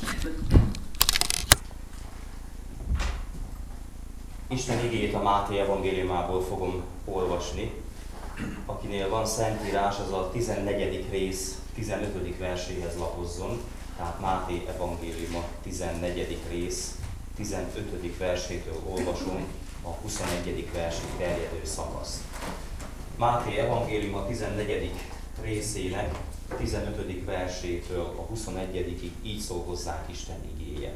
Isten igéjét a Máté evangéliumából fogom olvasni. Akinél van szentírás, az a 14. rész 15. verséhez lapozzon. Tehát Máté evangéliuma 14. rész 15. versétől olvasom a 21. versig terjedő szakaszt. Máté evangéliuma 14. részének 15. versétől a 21-ig így szól hozzánk Isten igéje.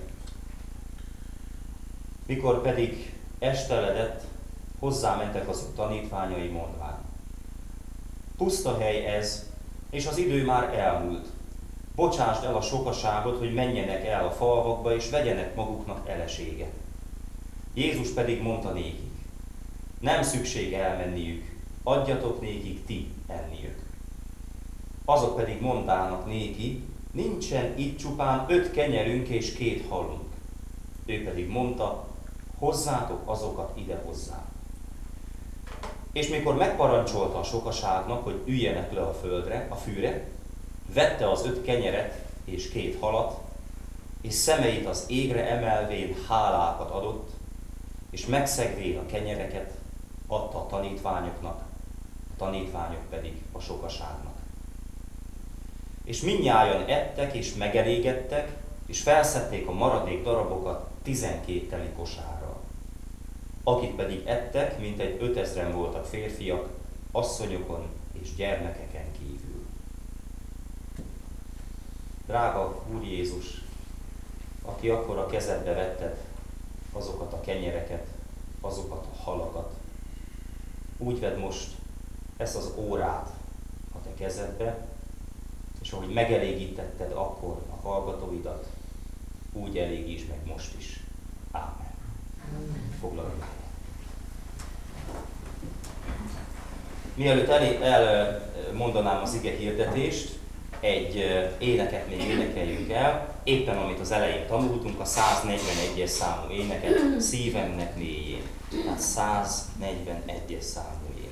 Mikor pedig esteledett, hozzámentek az ő tanítványai mondván: puszta hely ez, és az idő már elmúlt. Bocsásd el a sokaságot, hogy menjenek el a falvakba, és vegyenek maguknak eleséget. Jézus pedig mondta nékik: nem szükség elmenniük, adjatok nékik ti enniük. Azok pedig mondának néki: nincsen itt csupán 5 kenyerünk és 2 halunk. Ő pedig mondta: hozzátok azokat ide hozzám. És mikor megparancsolta a sokaságnak, hogy üljenek le a fűre, vette az 5 kenyeret és 2 halat, és szemeit az égre emelvén hálákat adott, és megszegvén a kenyereket adta a tanítványoknak, a tanítványok pedig a sokaságnak. És mindnyájan ettek és megelégedtek, és felszedték a maradék darabokat 12 teli kosárral. Akik pedig ettek, mintegy 5000-en voltak férfiak, asszonyokon és gyermekeken kívül. Drága Úr Jézus, aki akkor a kezedbe vetted azokat a kenyereket, azokat a halakat, úgy vedd most ezt az órát a te kezedbe, és ahogy megelégítetted akkor a hallgatóidat, úgy elégíts meg most is. Ámen. Foglaljunk. Mielőtt elmondanám az ige hirdetést, egy éneket még énekeljünk el, éppen amit az elején tanultunk, a 141-es számú éneket, szívemnek mélyén. Tehát 141-es számú ének.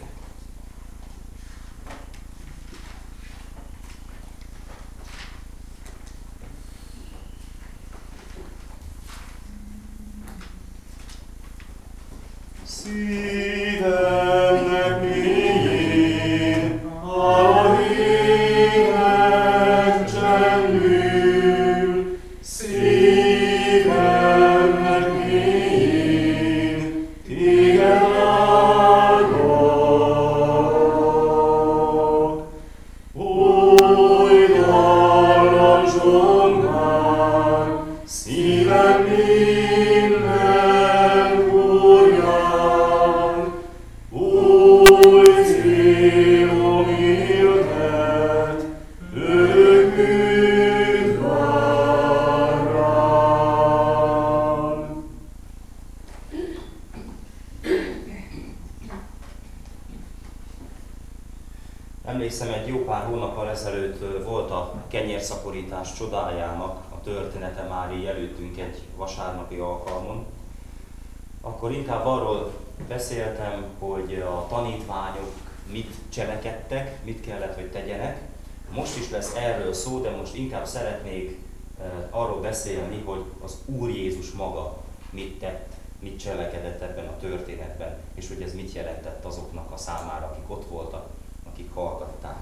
Szívemnek mélyén a ének csendül, szívemnek mélyén téged áldok. Oly dallam zsongál, szívem minden úrján, oly célom érted, ők üdv vár rám. Emlékszem, egy jó pár hónappal ezelőtt volt a kenyérszaporítás csodájának a története már így előttünk egy vasárnapi alkalmon. Akkor inkább arról beszéltem, hogy a tanítványok mit cselekedtek, mit kellett, hogy tegyenek. Most is lesz erről szó, de most inkább szeretnék arról beszélni, hogy az Úr Jézus maga mit tett, mit cselekedett ebben a történetben, és hogy ez mit jelentett azoknak a számára, akik ott voltak, akik hallgatták.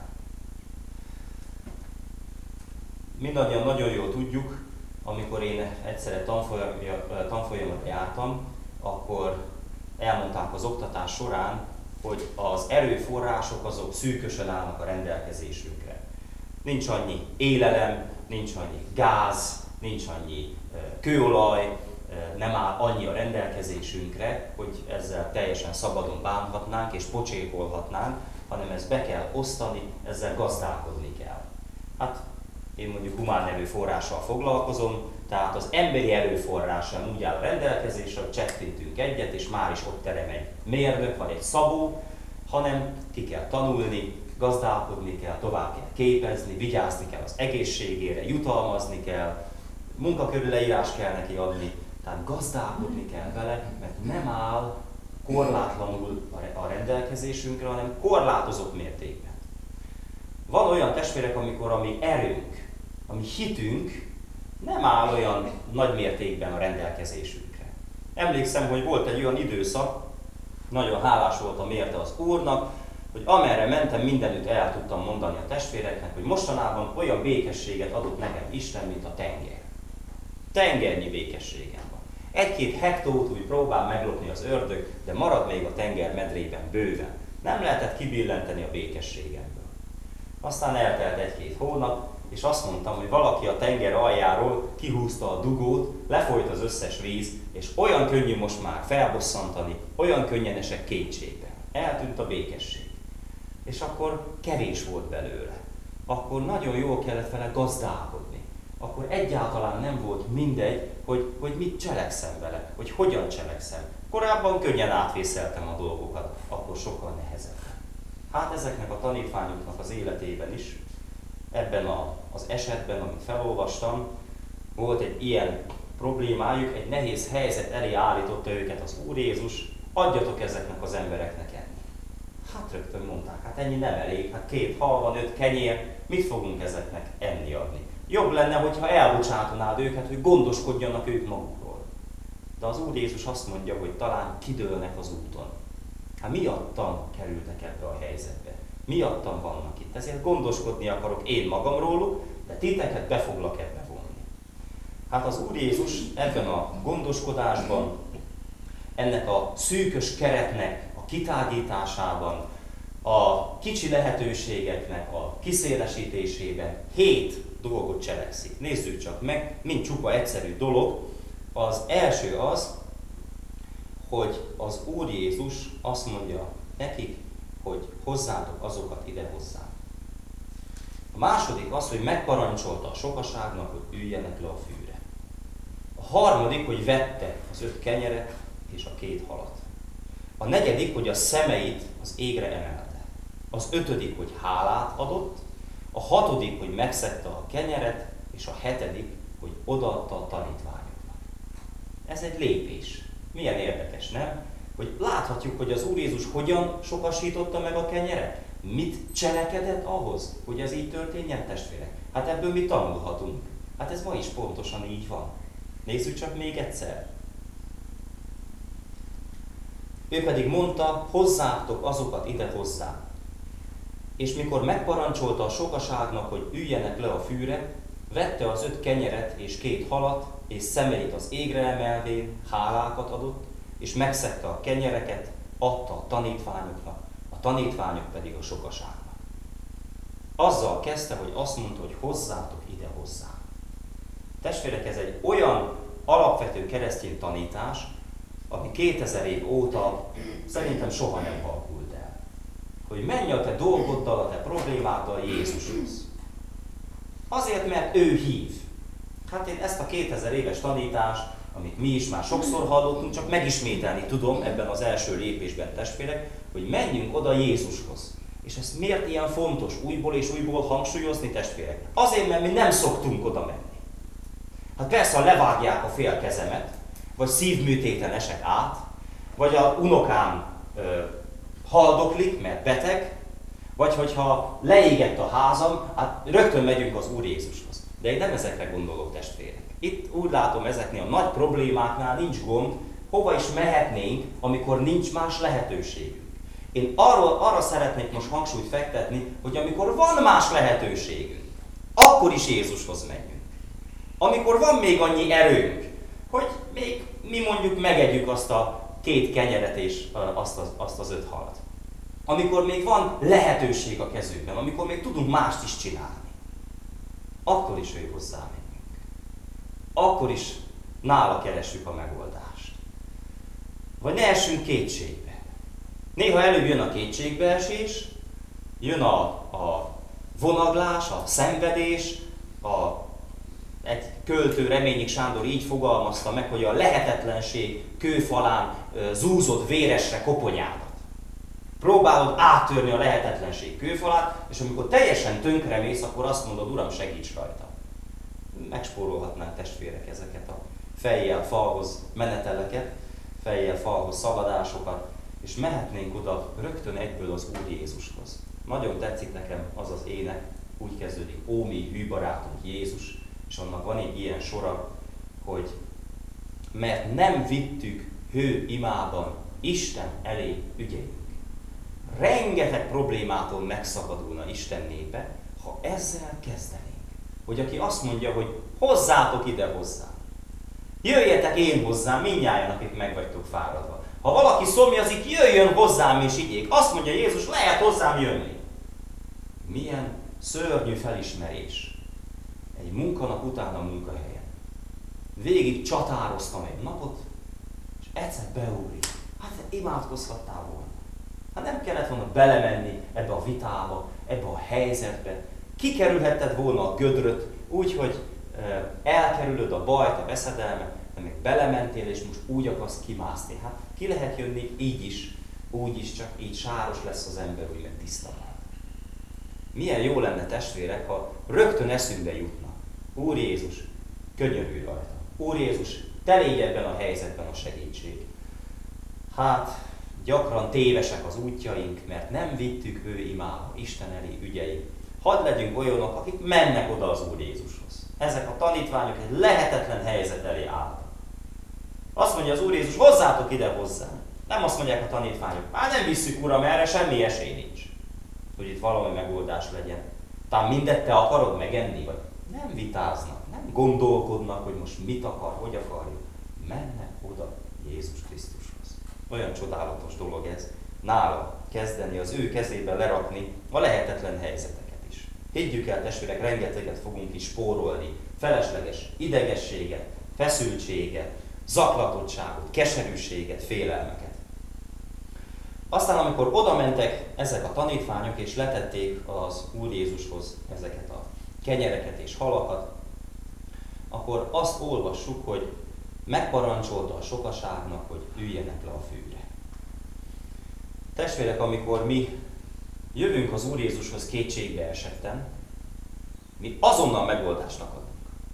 Mindannyian nagyon jól tudjuk, amikor én egyszer tanfolyamra jártam, akkor elmondták az oktatás során, hogy az erőforrások azok szűkösen állnak a rendelkezésünkre. Nincs annyi élelem, nincs annyi gáz, nincs annyi kőolaj, nem áll annyi a rendelkezésünkre, hogy ezzel teljesen szabadon bánhatnánk és pocsékolhatnánk, hanem ezt be kell osztani, ezzel gazdálkodni kell. Hát én mondjuk humán erőforrással foglalkozom, tehát az emberi erőforrás sem úgy áll a rendelkezésre, hogy csettintünk egyet, és már is ott terem egy mérnök vagy egy szabó, hanem ki kell tanulni, gazdálkodni kell, tovább kell képezni, vigyázni kell az egészségére, jutalmazni kell, munkakörleírás kell neki adni, tehát gazdálkodni kell vele, mert nem áll korlátlanul a rendelkezésünkre, hanem korlátozott mértékben. Van olyan testvérek, amikor a mi erőnk, a mi hitünk nem áll olyan nagy mértékben a rendelkezésünkre. Emlékszem, hogy volt egy olyan időszak, nagyon hálás voltam érte az Úrnak, hogy amerre mentem, mindenütt el tudtam mondani a testvéreknek, hogy mostanában olyan békességet adott nekem Isten, mint a tenger. Tengernyi békességem van. 1-2 hektót úgy próbál meglopni az ördög, de marad még a tenger medrében bőven. Nem lehetett kibillenteni a békességemből. Aztán eltelt 1-2 hónap, és azt mondtam, hogy valaki a tenger aljáról kihúzta a dugót, lefolyt az összes víz, és olyan könnyű most már felbosszantani, olyan könnyen esek kétségbe. Eltűnt a békesség. És akkor kevés volt belőle. Akkor nagyon jól kellett vele gazdálkodni. Akkor egyáltalán nem volt mindegy, hogy mit cselekszem vele, hogy hogyan cselekszem. Korábban könnyen átvészeltem a dolgokat, akkor sokkal nehezebben. Hát ezeknek a tanítványoknak az életében is, ebben az esetben, amit felolvastam, volt egy ilyen problémájuk, egy nehéz helyzet elé állította őket az Úr Jézus, adjatok ezeknek az embereknek enni. Hát rögtön mondták, hát ennyi nem elég, hát 2 hal van, 5 kenyér, mit fogunk ezeknek enni adni? Jobb lenne, hogyha elbocsátanád őket, hogy gondoskodjanak ők magukról. De az Úr Jézus azt mondja, hogy talán kidőlnek az úton. Hát miattam kerültek ebbe a helyzetbe. Miattam vannak itt. Ezért gondoskodni akarok én magamról, de titeket be foglak ebbe vonni. Hát az Úr Jézus ebben a gondoskodásban, ennek a szűkös keretnek a kitágításában, a kicsi lehetőségeknek a kiszélesítésében 7 dolgot cselekszik. Nézzük csak meg, mind csupa egyszerű dolog. Az első az, hogy az Úr Jézus azt mondja nekik, hogy hozzátok azokat ide hozzám. A második az, hogy megparancsolta a sokaságnak, hogy üljenek le a fűre. A harmadik, hogy vette az 5 kenyeret és a 2 halat. A negyedik, hogy a szemeit az égre emelte. Az 5., hogy hálát adott. A 6., hogy megszedte a kenyeret, és a 7., hogy odaadta a tanítványoknak. Ez egy lépés. Milyen érdekes, nem? Hogy láthatjuk, hogy az Úr Jézus hogyan sokasította meg a kenyeret? Mit cselekedett ahhoz, hogy ez így történjen, testvérek? Hát ebből mi tanulhatunk. Hát ez ma is pontosan így van. Nézzük csak még egyszer. Ő pedig mondta, hozzátok azokat ide hozzám. És mikor megparancsolta a sokaságnak, hogy üljenek le a fűre, vette az 5 kenyeret és 2 halat, és szemeit az égre emelvén hálákat adott, és megszedte a kenyereket, adta a tanítványoknak, a tanítványok pedig a sokaságnak. Azzal kezdte, hogy azt mondta, hogy hozzátok ide hozzám. Testvérek, ez egy olyan alapvető keresztény tanítás, ami 2000 év óta szerintem soha nem halkult el. Hogy menj a te dolgoddal, a te problémáddal Jézushoz. Azért, mert ő hív. Hát én ezt a 2000 éves tanítást, amit mi is már sokszor hallottunk, csak megismételni tudom ebben az első lépésben, testvérek, hogy menjünk oda Jézushoz. És ez miért ilyen fontos újból és újból hangsúlyozni, testvérek? Azért, mert mi nem szoktunk oda menni. Hát persze, ha levágják a fél kezemet, vagy szívműtéten esek át, vagy a unokám haldoklik, mert beteg, vagy hogyha leégett a házam, hát rögtön megyünk az Úr Jézushoz. De én nem ezekre gondolok, testvérek. Itt úgy látom, ezeknél a nagy problémáknál nincs gond, hova is mehetnénk, amikor nincs más lehetőségünk. Én arra szeretnék most hangsúlyt fektetni, hogy amikor van más lehetőségünk, akkor is Jézushoz menjünk. Amikor van még annyi erőnk, hogy még mi mondjuk megegyük azt a 2 kenyeret és azt az 5 halat. Amikor még van lehetőség a kezünkben, amikor még tudunk mást is csinálni, akkor is ő hozzá menjünk. Akkor is nála keressük a megoldást. Vagy ne essünk kétségbe. Néha előjön a kétségbeesés, jön a vonaglás, a szenvedés, egy költő, Reményik Sándor így fogalmazta meg, hogy a lehetetlenség kőfalán zúzod véresre koponyádat. Próbálod áttörni a lehetetlenség kőfalát, és amikor teljesen tönkremész, akkor azt mondod, Uram, segíts rajta. Megspórolhatnánk, testvérek, ezeket a fejjel falhoz meneteleket, fejjel falhoz szaladásokat, és mehetnénk oda rögtön egyből az Úr Jézushoz. Nagyon tetszik nekem az az ének, úgy kezdődik, ó mi hű barátunk Jézus, És annak van egy ilyen sora, hogy mert nem vittük hő imában Isten elé ügyeink. Rengeteg problémától megszabadulna Isten népe, ha ezzel kezdenénk. Hogy aki azt mondja, hogy hozzátok ide hozzám. Jöjjetek én hozzám, mindnyájan, akik meg vagytok fáradva. Ha valaki szomjazik, jöjjön hozzám és igyék. Azt mondja Jézus, lehet hozzám jönni. Milyen szörnyű felismerés. Egy munkanap után a munkahelyen. Végig csatároztam egy napot, és egyszer beugrik. Hát imádkozhattál volna. Hát nem kellett volna belemenni ebbe a vitába, ebbe a helyzetbe. Kikerülhetted volna a gödröt, úgyhogy elkerülöd a bajt, a veszedelmet, de meg belementél, és most úgy akarsz kimászni. Hát ki lehet jönni így is, úgy is, csak így sáros lesz az ember, úgy meg tiszta van. Milyen jó lenne, testvérek, ha rögtön eszünkbe jutna. Úr Jézus, könyörülj rajta. Úr Jézus, te légy ebben a helyzetben a segítség. Hát, gyakran tévesek az útjaink, mert nem vittük ő imába, Isten elé ügyeink. Hadd legyünk olyanok, akik mennek oda az Úr Jézushoz. Ezek a tanítványok egy lehetetlen helyzet elé álltak. Azt mondja az Úr Jézus, hozzátok ide hozzám. Nem azt mondják a tanítványok, már nem visszük Uram, erre semmi esély nincs. Hogy itt valami megoldás legyen. Talán mindet te akarod megenni, vagy nem vitáznak, nem gondolkodnak, hogy most mit akar, hogy akarjuk. Mennek oda Jézus Krisztushoz. Olyan csodálatos dolog ez. Nála kezdeni, az ő kezébe lerakni a lehetetlen helyzeteket is. Higgyük el, testvérek, rengeteget fogunk is spórolni. Felesleges idegességet, feszültséget, zaklatottságot, keserűséget, félelmeket. Aztán, amikor oda mentek ezek a tanítványok, és letették az Úr Jézushoz ezeket a kenyereket és halakat, akkor azt olvassuk, hogy megparancsolta a sokaságnak, hogy üljenek le a fűre. Testvérek, amikor mi jövünk az Úr Jézushoz kétségbe esetten, mi azonnal megoldásnak adunk.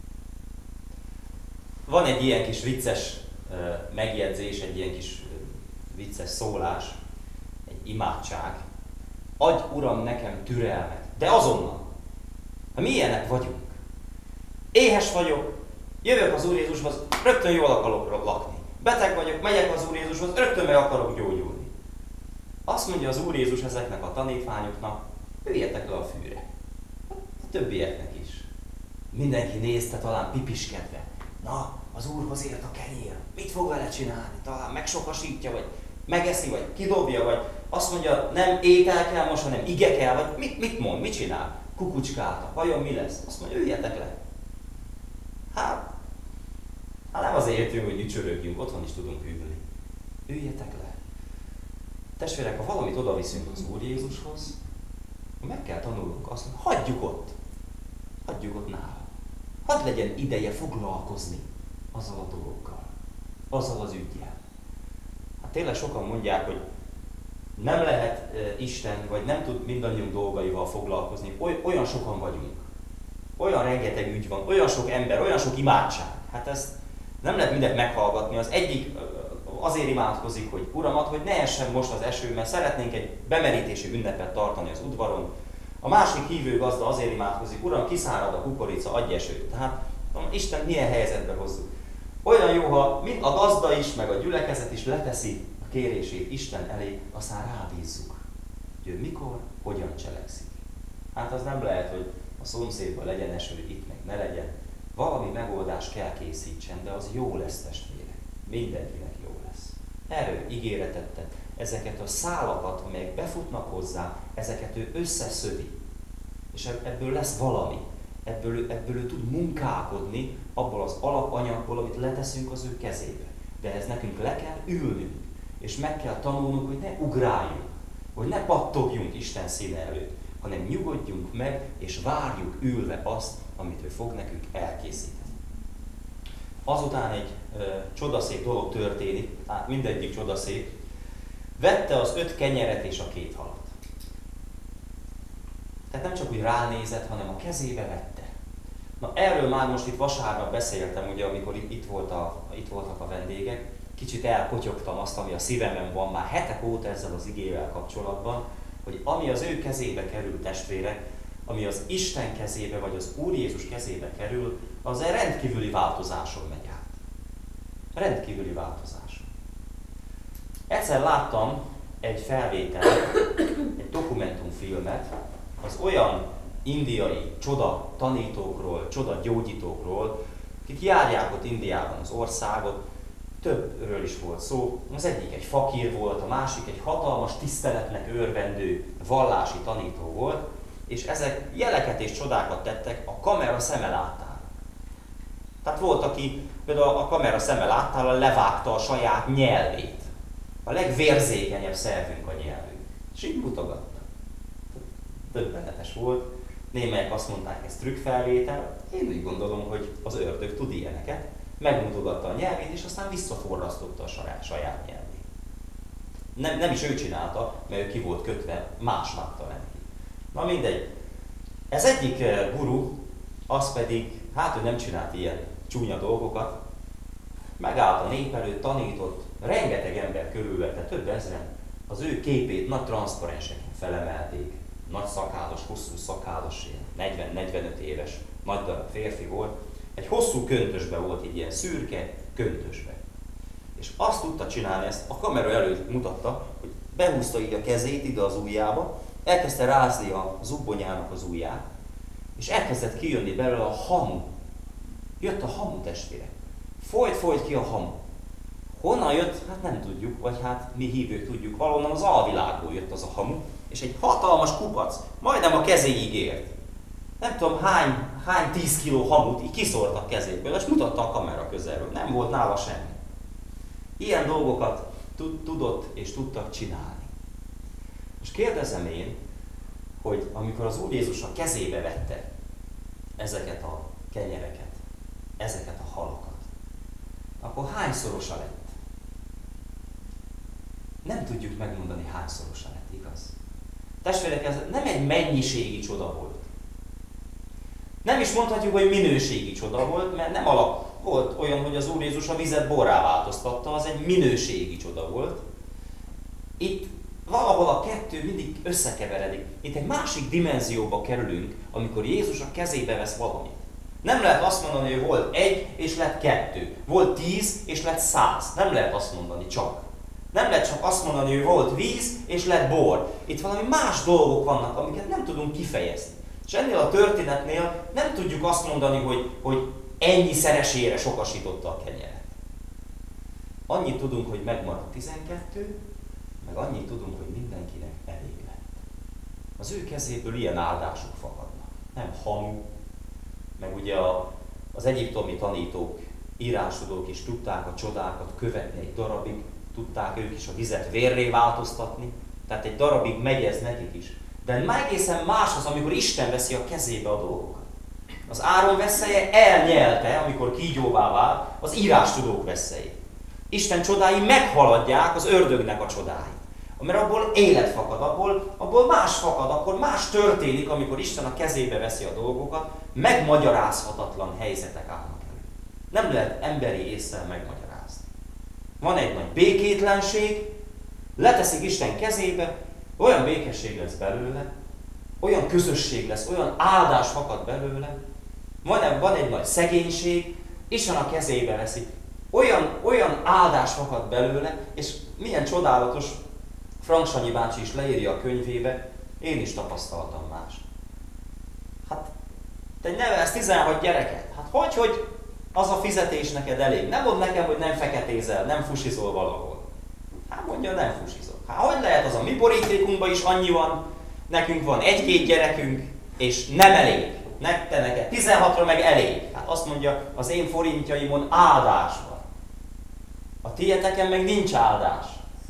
Van egy ilyen kis vicces megjegyzés, egy ilyen kis vicces szólás, egy imádság. Adj, Uram, nekem türelmet, de azonnal. Ha mi ilyenek vagyunk. Éhes vagyok, jövök az Úr Jézushoz, rögtön jól akarok lakni. Beteg vagyok, megyek az Úr Jézushoz, rögtön meg akarok gyógyulni. Azt mondja az Úr Jézus ezeknek a tanítványoknak, üljetek le a fűre. A többieknek is. Mindenki nézte, talán pipiskedve. Na, az Úrhoz ért a kenyér, mit fog vele csinálni? Talán megsokasítja, vagy megeszi, vagy kidobja, vagy azt mondja, nem étel kell most, hanem ige kell, vagy mit mond, mit csinál? Kukucskálta, vajon mi lesz? Azt mondja, üljetek le. Hát nem azért jöttünk, hogy ücsörögjünk, otthon is tudunk ülni. Üljetek le. Testvérek, ha valamit oda viszünk az Úr Jézushoz, meg kell tanulnunk azt, hogy hagyjuk ott nála. Hadd legyen ideje foglalkozni azzal a dolgokkal, azzal az üggyel. Hát tényleg sokan mondják, hogy nem lehet Isten, vagy nem tud mindannyiunk dolgaival foglalkozni. Olyan sokan vagyunk. Olyan rengeteg ügy van, olyan sok ember, olyan sok imádság. Hát ezt nem lehet mindent meghallgatni. Az egyik azért imádkozik, hogy Uram, add, hogy ne essen most az eső, mert szeretnénk egy bemerítési ünnepet tartani az udvaron. A másik hívő gazda azért imádkozik, Uram, kiszárad a kukorica, adj esőt. Tehát Isten milyen helyzetbe hozzuk. Olyan jó, ha mind a gazda is, meg a gyülekezet is leteszi a kérését Isten elé, aztán rábízzuk, hogy ő mikor, hogyan cselekszik. Hát az nem lehet, hogy a szomszédban legyen eső, itt meg ne legyen. Valami megoldást kell készítsen, de az jó lesz, testvérek. Mindenkinek jó lesz. Erről ígéretet tett. Ezeket a szálakat, amelyek befutnak hozzá, ezeket ő összeszövi. És ebből lesz valami. Ebből ő tud munkálkodni abból az alapanyagból, amit leteszünk az ő kezébe. De ez nekünk le kell ülnünk, és meg kell tanulnunk, hogy ne ugráljunk, hogy ne pattogjunk Isten színe előtt, hanem nyugodjunk meg, és várjuk ülve azt, amit ő fog nekünk elkészíteni. Azután egy csodaszép dolog történik, hát mindegyik csodaszép. Vette az 5 kenyeret és a 2 halat. Tehát nem csak úgy ránézett, hanem a kezébe vette. Na erről már most itt vasárnap beszéltem, ugye, amikor itt voltak a vendégek. Kicsit elpotyogtam azt, ami a szívemen van már hetek óta ezzel az igével kapcsolatban, hogy ami az ő kezébe kerül, testvérek, ami az Isten kezébe, vagy az Úr Jézus kezébe kerül, az egy rendkívüli változáson megy át. Rendkívüli változáson. Egyszer láttam egy felvételt, egy dokumentumfilmet az olyan indiai csoda tanítókról, csoda gyógyítókról, akik járják ott Indiában az országot, többről is volt szó. Az egyik egy fakír volt, a másik egy hatalmas tiszteletnek örvendő vallási tanító volt, és ezek jeleket és csodákat tettek a kamera szeme láttára. Tehát volt, aki például a kamera szeme láttára levágta a saját nyelvét. A legvérzékenyebb szervünk a nyelvünk. És így mutogatta. Döbbenetes volt. Némelyek azt mondták, ez trükkfelvétel. Én úgy gondolom, hogy az ördög tud ilyeneket. Megmutogatta a nyelvét, és aztán visszaforrasztotta a saját nyelvét. Nem is ő csinálta, mert ő ki volt kötve, más vágta neki. Na mindegy. Ez egyik guru, az pedig, hát ő nem csinált ilyen csúnya dolgokat, megállt a nép előtt, tanított, rengeteg ember körülvette, több ezren, az ő képét nagy transzparenseken felemelték, nagy szakállas, hosszú szakállas, 40-45 éves, nagy darab férfi volt, egy hosszú köntösbe volt, egy ilyen szürke köntösbe. És azt tudta csinálni, ezt a kamera előtt mutatta, hogy behúzta így a kezét ide az ujjába, elkezdte rázni a zubbonyának az ujját, és elkezdett kijönni belőle a hamu. Jött a hamu, testvérek. Folyt ki a hamu. Honnan jött? Hát nem tudjuk, vagy hát mi hívők tudjuk, valahonnan az alvilágból jött az a hamu, és egy hatalmas kupac, majdnem a kezéig ért. Nem tudom hány 10 kiló hamut így kiszórt a kezéből, és mutatta a kamera közelről. Nem volt nála semmi. Ilyen dolgokat tudott és tudtak csinálni. Most kérdezem én, hogy amikor az Úr Jézus a kezébe vette ezeket a kenyereket, ezeket a halakat, akkor hányszorosa lett? Nem tudjuk megmondani, hányszorosa lett, igaz? Testvérek, ez nem egy mennyiségi csoda volt. Nem is mondhatjuk, hogy minőségi csoda volt, mert nem volt olyan, hogy az Úr Jézus a vizet borrá változtatta, az egy minőségi csoda volt. Itt valahol a kettő mindig összekeveredik. Itt egy másik dimenzióba kerülünk, amikor Jézus a kezébe vesz valamit. Nem lehet azt mondani, hogy volt 1 és lett 2. Volt 10 és lett 100. Nem lehet azt mondani csak. Nem lehet csak azt mondani, hogy volt víz és lett bor. Itt valami más dolgok vannak, amiket nem tudunk kifejezni. És ennél a történetnél nem tudjuk azt mondani, hogy ennyi szeresére sokasította a kenyeret. Annyit tudunk, hogy megmaradt 12, meg annyit tudunk, hogy mindenkinek elég lett. Az ő kezéből ilyen áldások fakadnak. Nem hamu, meg ugye az egyiptomi tanítók, írásodók is tudták a csodákat követni egy darabig, tudták ők is a vizet vérré változtatni, tehát egy darabig megy ez nekik is. De egészen más az, amikor Isten veszi a kezébe a dolgokat. Az Áron vesszeje elnyelte, amikor kígyóvá vált, az írástudók veszélyét. Isten csodái meghaladják az ördögnek a csodáit. Mert abból élet fakad, abból más fakad, akkor más történik, amikor Isten a kezébe veszi a dolgokat, megmagyarázhatatlan helyzetek állnak elő. Nem lehet emberi ésszel megmagyarázni. Van egy nagy békétlenség, leteszik Isten kezébe, olyan békesség lesz belőle, olyan közösség lesz, olyan áldás fakad belőle, van egy nagy szegénység, Isten a kezébe veszi, olyan áldás fakad belőle, és milyen csodálatos, Frank Sanyi bácsi is leírja a könyvébe, én is tapasztaltam más. Hát, te nevelsz 16 gyereket, hát hogy az a fizetés neked elég? Nem mondd nekem, hogy nem feketézel, nem fusizol valahol. Hát mondja, nem fusizol. Hát hogy lehet, az a mi borítékunkban is annyi van, nekünk van 1-2 gyerekünk, és nem elég. Te neked 16-ra meg elég. Hát azt mondja, az én forintjaimon áldás van. A tieteken meg nincs áldás.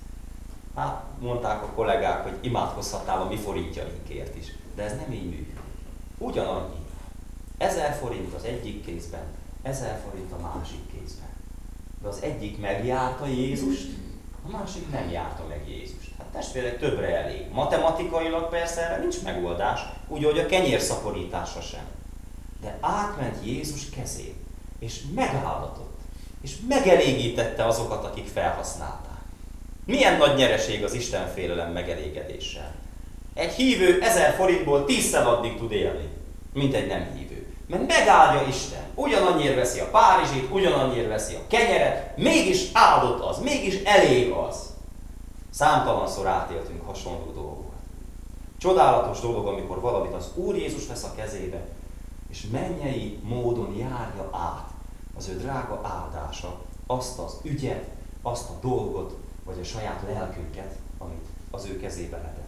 Hát mondták a kollégák, hogy imádkozhatnál a mi forintjainkért is. De ez nem így működik. Ugyanannyi. 1000 forint az egyik kézben, 1000 forint a másik kézben. De az egyik megjárta Jézust, a másik nem járta meg Jézust. Hát testvérek, többre elég. Matematikailag persze erre nincs megoldás, úgy, hogy a kenyérszaporításra sem. De átment Jézus kezén, és megáldatott, és megelégítette azokat, akik felhasználták. Milyen nagy nyereség az Isten félelem megelégedéssel. Egy hívő 1000 forintból 10-szer addig tud élni, mint egy nem hívő. Mert megáldja Isten. Ugyanannyiért veszi a párizsit, ugyanannyiért veszi a kenyeret, mégis áldott az, mégis elég az. Számtalanszor átéltünk hasonló dolgokat. Csodálatos dolog, amikor valamit az Úr Jézus vesz a kezébe, és mennyei módon járja át az ő drága áldása, azt az ügyet, azt a dolgot, vagy a saját lelkünket, amit az ő kezébe letettünk.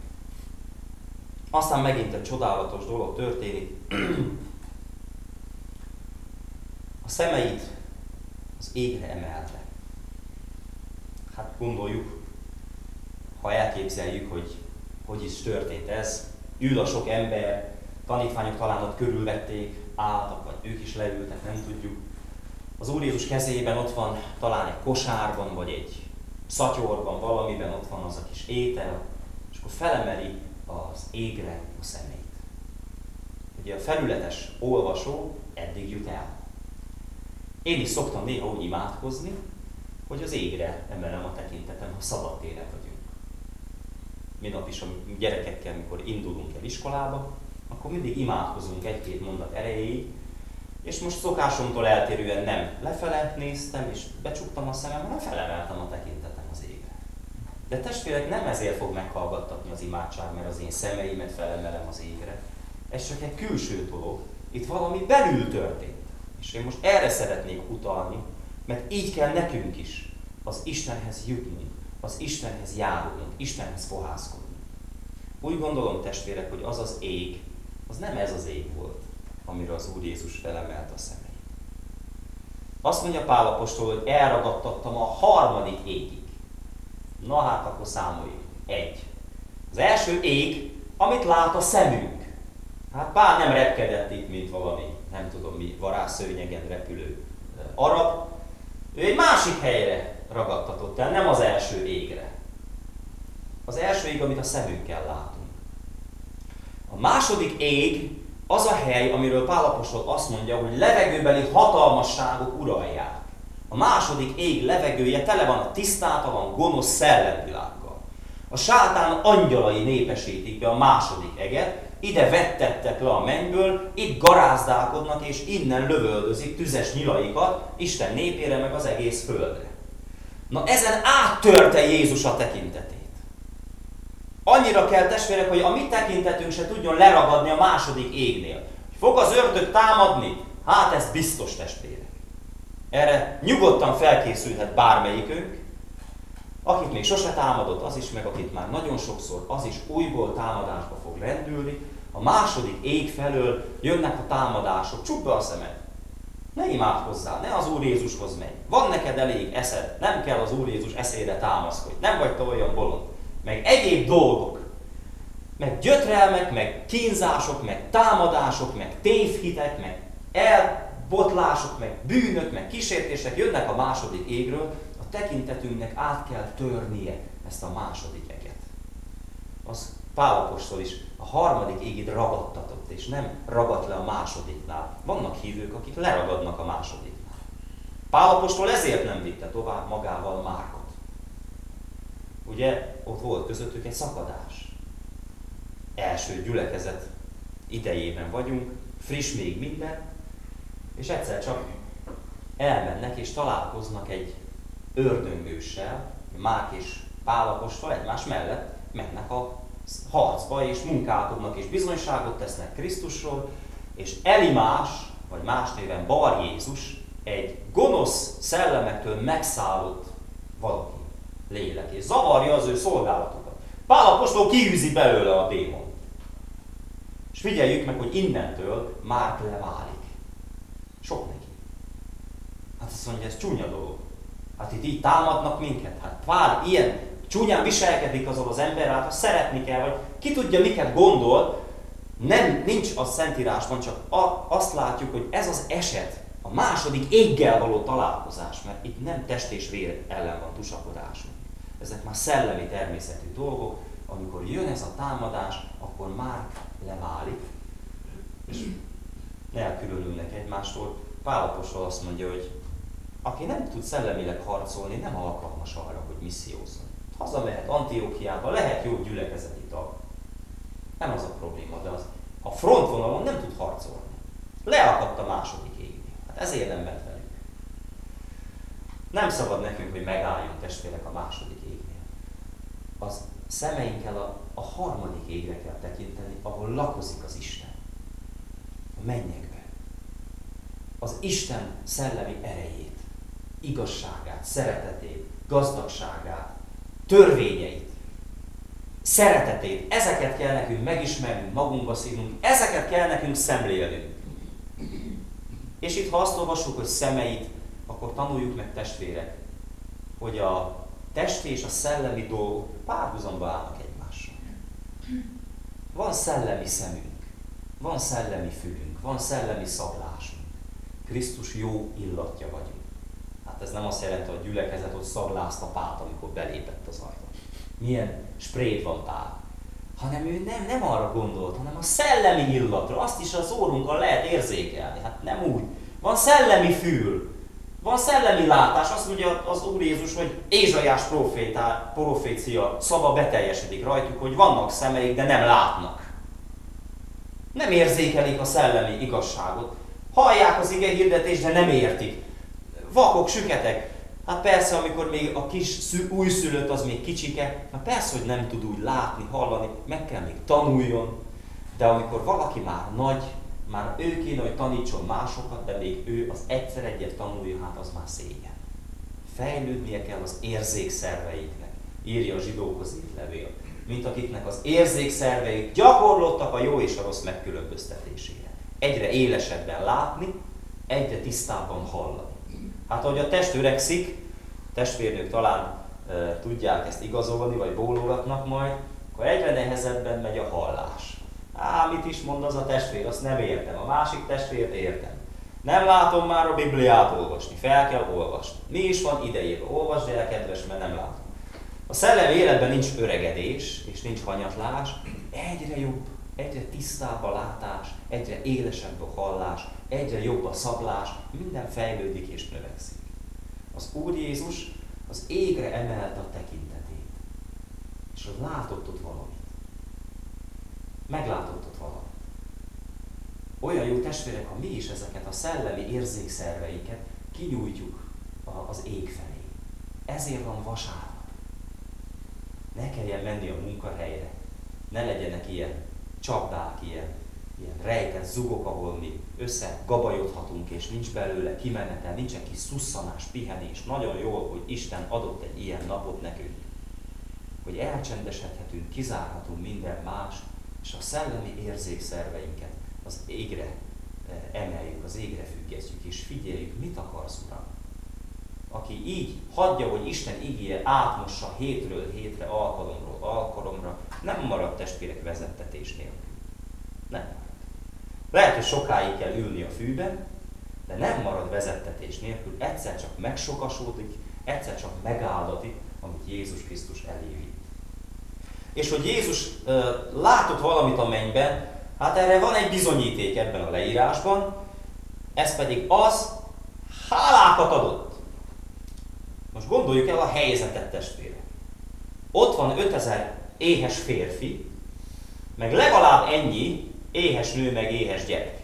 Aztán megint egy csodálatos dolog történik. A szemeit az égre emelte. Hát gondoljuk, ha elképzeljük, hogy is történt ez, ül a sok ember, tanítványok talán ott körülvették, álltak, vagy ők is leültek, nem tudjuk. Az Úr Jézus kezében ott van talán egy kosárban, vagy egy szatyorban, valamiben ott van az a kis étel, és akkor felemeli az égre a szemét. Ugye a felületes olvasó eddig jut el. Én is szoktam néha úgy imádkozni, hogy az égre emelem a tekintetem, ha szabadtéren vagyunk. Minap is a gyerekekkel, mikor indulunk el iskolába, akkor mindig imádkozunk egy-két mondat erejéig, és most szokásomtól eltérően nem lefele néztem, és becsuktam a szemem, hanem felemeltem a tekintetem az égre. De testvérek, nem ezért fog meghallgattatni az imádság, mert az én szemeimet felemelem az égre. Ez csak egy külső dolog. Itt valami belül történt. És én most erre szeretnék utalni, mert így kell nekünk is az Istenhez jutnunk, az Istenhez járulnunk, Istenhez fohászkodnunk. Úgy gondolom, testvérek, hogy az az ég, az nem ez az ég volt, amire az Úr Jézus felemelt a szemeit. Azt mondja Pál apostol, hogy elragadtattam a harmadik égig. Na hát, akkor számoljuk. 1. Az első ég, amit lát a szemünk. Hát Pál nem repkedett itt, mint valami, nem tudom mi, varázsszőnyegen repülő arab. Ő egy másik helyre ragadtatott el, nem az első égre. Az első ég, amit a szemünkkel látunk. A második ég az a hely, amiről Pál apostol azt mondja, hogy levegőbeli hatalmasságok uralják. A második ég levegője tele van a tisztátalan, gonosz szellemvilággal. A sátán angyalai népesítik be a második eget, ide vettettek le a mennyből, itt garázdálkodnak és innen lövöldözik tüzes nyilaikat Isten népére meg az egész földre. Na ezen áttörte Jézus a tekintetét. Annyira kell, testvérek, hogy a mi tekintetünk se tudjon leragadni a második égnél. Fog az ördög támadni? Hát ez biztos, testvérek. Erre nyugodtan felkészülhet bármelyikünk. Akit még sose támadott, az is, meg akit már nagyon sokszor, az is újból támadásba fog lendülni. A második ég felől jönnek a támadások. Csukd be a szemed. Ne imádkozzál, ne az Úr Jézushoz menj. Van neked elég eszed, nem kell az Úr Jézus eszére támaszkodj. Nem vagy te olyan bolond. Meg egyéb dolgok. Meg gyötrelmek, meg kínzások, meg támadások, meg tévhitek, meg elbotlások, meg bűnök, meg kísértések jönnek a második égről. A tekintetünknek át kell törnie ezt a második eget. Az Pál apostol is a harmadik égig ragadtatott, és nem ragadt le a másodiknál. Vannak hívők, akik leragadnak a másodiknál. Pál apostol ezért nem vitte tovább magával Márkot. Ugye, ott volt közöttük egy szakadás. Első gyülekezet idejében vagyunk, friss még minden, és egyszer csak elmennek és találkoznak egy ördöngőssel, Márk és Pál apostol egymás mellett mennek a harcba, és munkálkodnak, és bizonyságot tesznek Krisztusról, és Elimás, vagy más néven Bar Jézus, egy gonosz szellemektől megszállott valaki, lélek, és zavarja az ő szolgálatukat. Pál apostol kiűzi belőle a démont. És figyeljük meg, hogy innentől Márk leválik. Sok neki. Hát azt mondja, ez csúnya dolog. Hát itt így támadnak minket. Hát Pál ilyen csúnyán viselkedik azon az ember, hát azt szeretni kell, vagy ki tudja, miket gondol. Nincs a Szentírásban, csak azt látjuk, hogy ez az eset, a második éggel való találkozás, mert itt nem test és vér ellen van tusakodásunk. Ezek már szellemi természetű dolgok, amikor jön ez a támadás, akkor Márk leválik, és elkülönülnek egymástól. Pál apostol azt mondja, hogy aki nem tud szellemileg harcolni, nem alkalmas arra, hogy missziózzon. Hazamehet Antiókiába, lehet jó gyülekezeti tag. Nem az a probléma, de a frontvonalon nem tud harcolni. Leakadt a második égnél. Hát ezért nem ment velük. Nem szabad nekünk, hogy megálljunk, testvérek, a második égnél. Az szemeinkkel a harmadik égre kell tekinteni, ahol lakozik az Isten. A mennyekben. Az Isten szellemi erejét, igazságát, szeretetét, gazdagságát, törvényeit, szeretetét, ezeket kell nekünk megismernünk, magunkba szívnunk, ezeket kell nekünk szemlélnünk. És itt, ha azt olvassuk, hogy szemeit, akkor tanuljuk meg, testvérek, hogy a testi és a szellemi dolgok párhuzamba állnak egymással. Van szellemi szemünk, van szellemi fülünk, van szellemi szaglásunk. Krisztus jó illatja vagyunk. Hát ez nem azt jelenti, hogy a gyülekezet ott szaglázta Pált, amikor belépett az ajtón. Milyen sprayt van Pál. Hanem ő nem arra gondolt, hanem a szellemi illatra. Azt is az órunkkal lehet érzékelni. Hát nem úgy. Van szellemi fül, van szellemi látás. Azt mondja az Úr Jézus, hogy Ézsaiás profécia szava beteljesedik rajtuk, hogy vannak szemeik, de nem látnak. Nem érzékelik a szellemi igazságot. Hallják az ige hirdetést, de nem értik. Vakok, süketek. Hát persze, amikor még a kis újszülött az még kicsike, hát persze, hogy nem tud úgy látni, hallani, meg kell még tanuljon. De amikor valaki már nagy, már ő kéne, hogy tanítson másokat, de még ő az egyszer egyet tanulja, hát az már szégyen. Fejlődnie kell az érzékszerveiknek, írja a zsidókhoz írt levél, mint akiknek az érzékszerveik gyakorlottak a jó és a rossz megkülönböztetésére. Egyre élesebben látni, egyre tisztábban hallani. Hát, ahogy a test öregszik, testvérnők talán tudják ezt igazolni, vagy bólogatnak majd, akkor egyre nehezebben megy a hallás. Mit is mond az a testvér, azt nem értem. A másik testvért értem. Nem látom már a Bibliát olvasni, fel kell olvasni. Mi is van idejében? Olvasd el, kedves, mert nem látom. A szellemi életben nincs öregedés, és nincs hanyatlás, egyre jobb, egyre tisztább a látás, egyre élesebb a hallás, egyre jobb a szaglás, minden fejlődik és növekszik. Az Úr Jézus az égre emelte a tekintetét, és az látott ott valamit. Meglátott ott valamit. Olyan jó, testvérek, ha mi is ezeket a szellemi érzékszerveiket kinyújtjuk az ég felé. Ezért van vasárnap. Ne kelljen menni a munkahelyre, ne legyenek ilyen csapdák, ilyen rejtett zugok, ahol mi összegabajodhatunk, és nincs belőle kimenetel, nincsen kis szusszanás, pihenés. Nagyon jól, hogy Isten adott egy ilyen napot nekünk, hogy elcsendesedhetünk, kizárhatunk minden más, és a szellemi érzékszerveinket az égre emeljük, az égre függesztjük, és figyeljük, mit akarsz, Uram. Aki így hagyja, hogy Isten igéje átmossa hétről hétre, alkalomról alkalomra, nem marad, testvérek, vezettetés nélkül. Nem marad. Lehet, hogy sokáig kell ülni a fűben, de nem marad vezettetés nélkül, egyszer csak megsokasodik, egyszer csak megáldatik, amit Jézus Krisztus elé vitt. És hogy Jézus látott valamit a mennyben, hát erre van egy bizonyíték ebben a leírásban, ez pedig az, hálákat adott. Most gondoljuk el a helyzetet, testvére. Ott van 5000 éhes férfi, meg legalább ennyi éhes nő, meg éhes gyerek.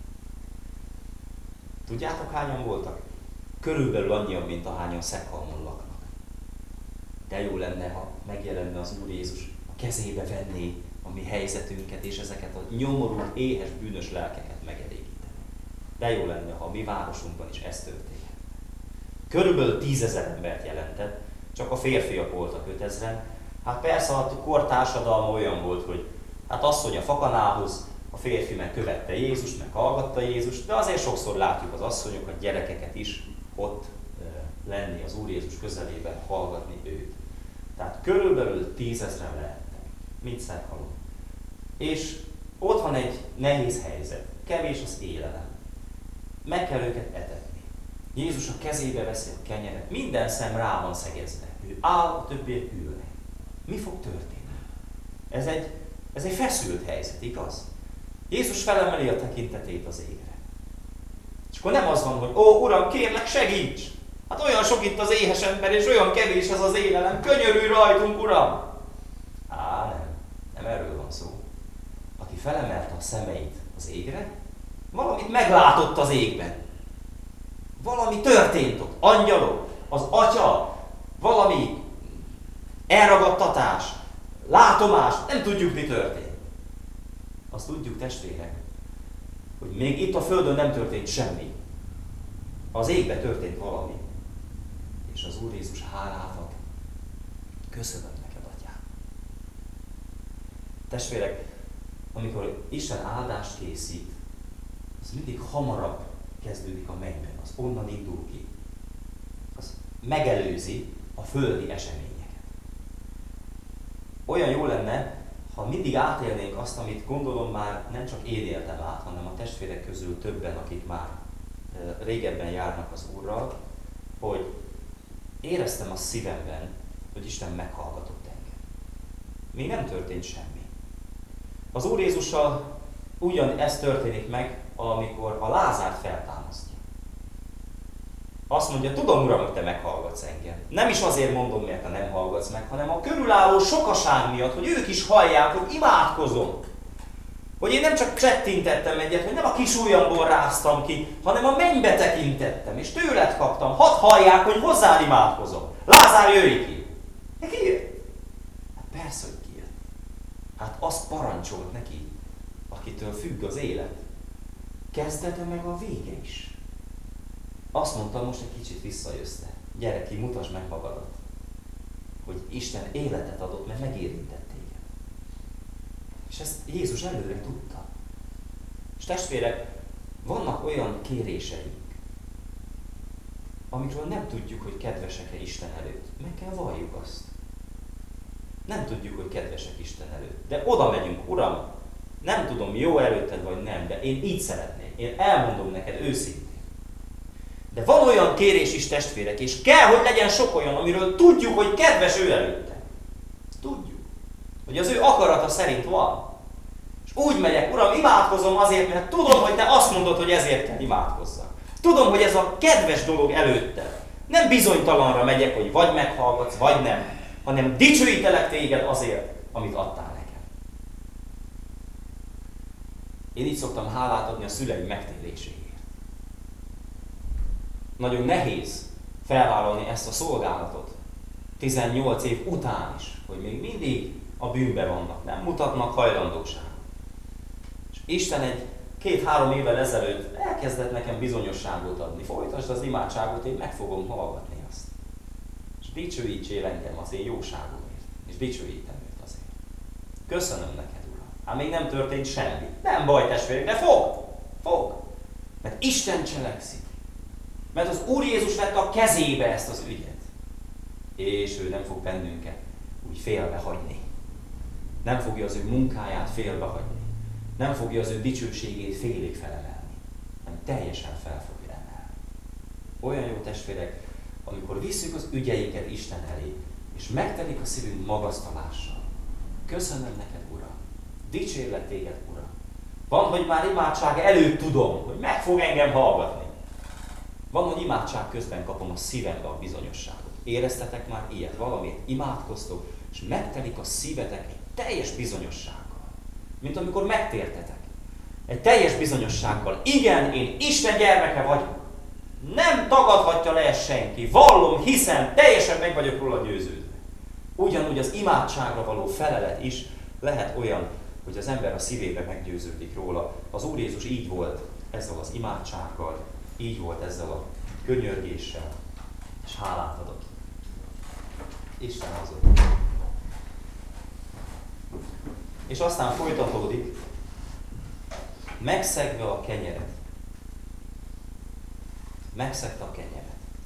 Tudjátok, hányan voltak? Körülbelül annyian, mint ahányan Szekhalmon laknak. De jó lenne, ha megjelenne az Úr Jézus, a kezébe venné a mi helyzetünket, és ezeket a nyomorult, éhes, bűnös lelkeket megelégíteni. De jó lenne, ha a mi városunkban is ez történne. Körülbelül 10 000 embert jelentett, csak a férfiak voltak 5000-en. Hát persze a kortársadalma olyan volt, hogy hát asszony a fakanához, a férfi meg követte Jézust, meg hallgatta Jézust, de azért sokszor látjuk az asszonyokat, gyerekeket is ott lenni az Úr Jézus közelében, hallgatni őt. Tehát körülbelül 10 000 lehettek, mint Szekhalom. És ott van egy nehéz helyzet, kevés az élelem. Meg kell őket etetni. Jézus a kezébe veszi a kenyeret, minden szem rá van szegezve. Ő áll, a többiek ülnek. Mi fog történni? Ez egy feszült helyzet, igaz? Jézus felemeli a tekintetét az égre. És akkor nem az van, hogy ó, Uram, kérlek, segíts! Hát olyan sok itt az éhes ember, és olyan kevés ez az élelem, könyörülj rajtunk, Uram! Nem erről van szó. felemelte a szemeit az égre, valamit meglátott az égben. Valami történt ott. Angyalok, az Atya, valami elragadtatás, látomás, nem tudjuk, mi történt. Azt tudjuk, testvérek, hogy még itt a földön nem történt semmi. Az égben történt valami. És az Úr Jézus hálát ad. Köszönöm neked, Atyám. Testvérek, amikor Isten áldást készít, az mindig hamarabb kezdődik a mennyben, az onnan indul ki. Az megelőzi a földi eseményeket. Olyan jó lenne, ha mindig átélnénk azt, amit gondolom már nem csak én éltem át, hanem a testvérek közül többen, akik már régebben járnak az Úrral, hogy éreztem a szívemben, hogy Isten meghallgatott engem. Még nem történt semmi. Az Úr Jézussal ugyan ez történik meg, amikor a Lázárt feltámasztja. Azt mondja, tudom, Uram, hogy te meghallgatsz engem. Nem is azért mondom, mert te nem hallgatsz meg, hanem a körülálló sokaság miatt, hogy ők is hallják, hogy imádkozom. Hogy én nem csak csettintettem egyet, hogy nem a kis ujjamból ráztam ki, hanem a mennybe tekintettem, és tőled kaptam. Hadd hallják, hogy hozzád imádkozom. Lázár, jöjj ki! De ki jött? Hát persze, hogy ki jött. Hát azt parancsolt neki, akitől függ az élet. Kezdete meg a vége is. Azt mondta, most egy kicsit visszajössz te. Gyere ki, mutasd meg magadat. Hogy Isten életet adott, mert megérintett téged. És ezt Jézus előre tudta. És testvérek, vannak olyan kéréseink, amikről nem tudjuk, hogy kedvesek-e Isten előtt. Meg kell valljuk azt. Nem tudjuk, hogy kedvesek Isten előtt. De oda megyünk, Uram, nem tudom, jó előtted vagy nem, de én így szeretném. Én elmondom neked őszintén. De van olyan kérés is, testvérek, és kell, hogy legyen sok olyan, amiről tudjuk, hogy kedves ő előtte. Tudjuk, hogy az ő akarata szerint van. És úgy megyek, Uram, imádkozom azért, mert tudom, hogy te azt mondod, hogy ezért kell imádkozzak. Tudom, hogy ez a kedves dolog előtted. Nem bizonytalanra megyek, hogy vagy meghallgatsz, vagy nem, hanem dicsőítelek téged azért, amit adtál nekem. Én így szoktam hálát adni a szüleim megtéréséért. Nagyon nehéz felvállalni ezt a szolgálatot 18 év után is, hogy még mindig a bűnben vannak, nem mutatnak hajlandóságot. És Isten egy 2-3 évvel ezelőtt elkezdett nekem bizonyosságot adni. Folytasd az imádságot, én meg fogom hallgatni azt. És dicsőítsél engem az én jóságomért, és dicsőítem őt azért. Köszönöm neked, Uram. Hát még nem történt semmi. Nem baj, testvérek, de fog. Mert Isten cselekszik. Mert az Úr Jézus vette a kezébe ezt az ügyet. És ő nem fog bennünket úgy félbehagyni. Nem fogja az ő munkáját félbehagyni. Nem fogja az ő dicsőségét félig felemelni. Hanem teljesen fel fogja emelni. Olyan jó, testvérek, amikor visszük az ügyeinket Isten elé, és megtelik a szívünk magasztalással. Köszönöm neked, Uram. Dicsérlek téged, Uram. Van, hogy már imádság előtt tudom, hogy meg fog engem hallgatni. Van, hogy imádság közben kapom a szívembe a bizonyosságot. Éreztetek már ilyet? Valamit imádkoztok, és megtelik a szívetek egy teljes bizonyossággal. Mint amikor megtértetek. Egy teljes bizonyossággal. Igen, én Isten gyermeke vagyok. Nem tagadhatja le ezt senki. Vallom, hiszem, teljesen meg vagyok róla győződve. Ugyanúgy az imádságra való felelet is lehet olyan, hogy az ember a szívébe meggyőződik róla. Az Úr Jézus így volt ezzel az imádsággal, így volt ezzel a könyörgéssel, és hálát adott. Isten hozott. És aztán folytatódik, megszegve a kenyeret. Megszegte a kenyeret.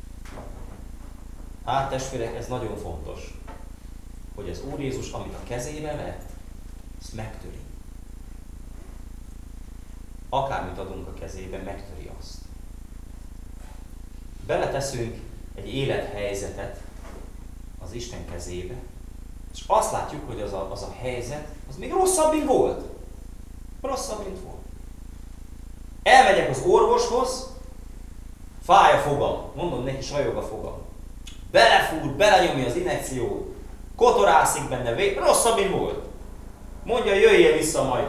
Hát testvérek, ez nagyon fontos, hogy az Úr Jézus, amit a kezébe vett, azt megtöri. Akármit adunk a kezébe, megtöri azt. Beleteszünk egy élethelyzetet az Isten kezébe, és azt látjuk, hogy az a helyzet, az még rosszabb, mint volt. Rosszabb, mint volt. Elmegyek az orvoshoz, fáj a fogam, mondom neki, sajog a fogam. Belefúr, belenyomja az injekciót, kotorászik benne, rosszabb, mint volt. Mondja, jöjjél vissza majd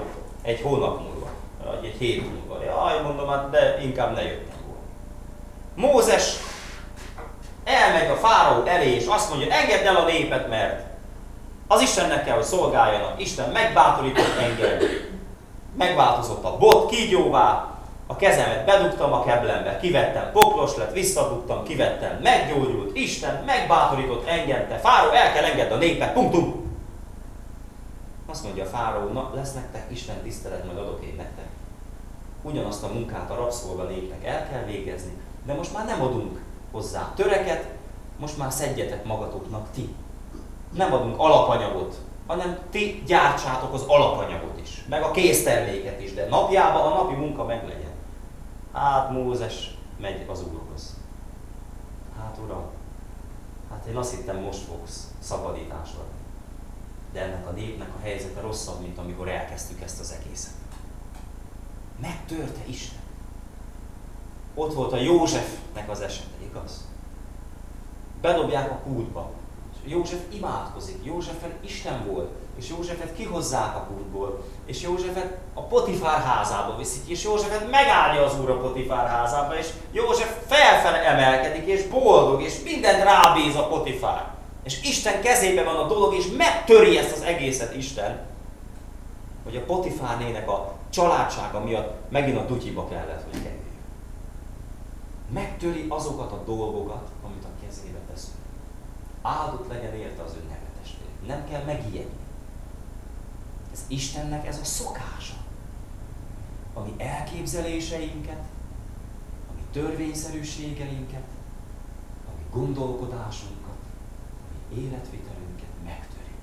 egy hónap múlva, vagy egy hét múlva. Jaj, mondom, hát de inkább ne jöttem volna. Mózes elmegy a fáraó elé, és azt mondja, engedd el a népet, mert az Istennek kell, hogy szolgáljanak. Isten megbátorított engem. Megváltozott a bot kígyóvá, a kezemet bedugtam a keblembe, kivettem, poklos lett, visszadugtam, kivettem, meggyógyult, Isten megbátorított engem, te fáraó, el kell engedd a népet, punktum. Azt mondja a fáraó, na lesz nektek Isten tisztelet, majd adok én nektek. Ugyanazt a munkát a rabszolga népnek el kell végezni, de most már nem adunk hozzá töreket, most már szedjetek magatoknak ti. Nem adunk alapanyagot, hanem ti gyártsátok az alapanyagot is, meg a készterméket is, de napjában a napi munka meglegyen. Hát Mózes megy az Úrhoz. Hát Uram, hát én azt hittem, most fogsz szabadításra. De ennek a népnek a helyzete rosszabb, mint amikor elkezdtük ezt az egészet. Megtörte Isten. Ott volt a Józsefnek az esete, igaz? Bedobják a kútba. József imádkozik, Józsefet Isten volt, és Józsefet kihozzák a kútból, és Józsefet a Potifár házába viszik, és Józsefet megállja az Úr a Potifár házába, és József felfele emelkedik, és boldog, és mindent rábíz a Potifár. És Isten kezében van a dolog, és megtöri ezt az egészet Isten, hogy a Potifárnének a családsága miatt megint a dutyiba kellett, hogy kerüljön. Megtöri azokat a dolgokat, amit a kezébe teszünk. Áldott legyen érte az ön neve, testvérek. Nem kell megijedni. Ez Istennek ez a szokása. Ami elképzeléseinket, ami törvényszerűségeinket, ami gondolkodásunkat, ami életvitelünket megtöri.